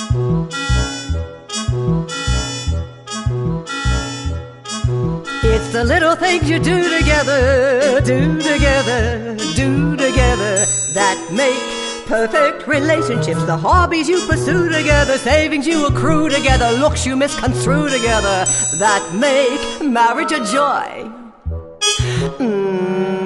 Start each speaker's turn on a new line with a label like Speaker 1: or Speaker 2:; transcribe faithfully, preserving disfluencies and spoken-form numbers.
Speaker 1: It's the little things you do together, do together, do together that make perfect relationships. The hobbies you pursue together, savings you accrue together, looks you misconstrue together that make marriage a joy. Mm.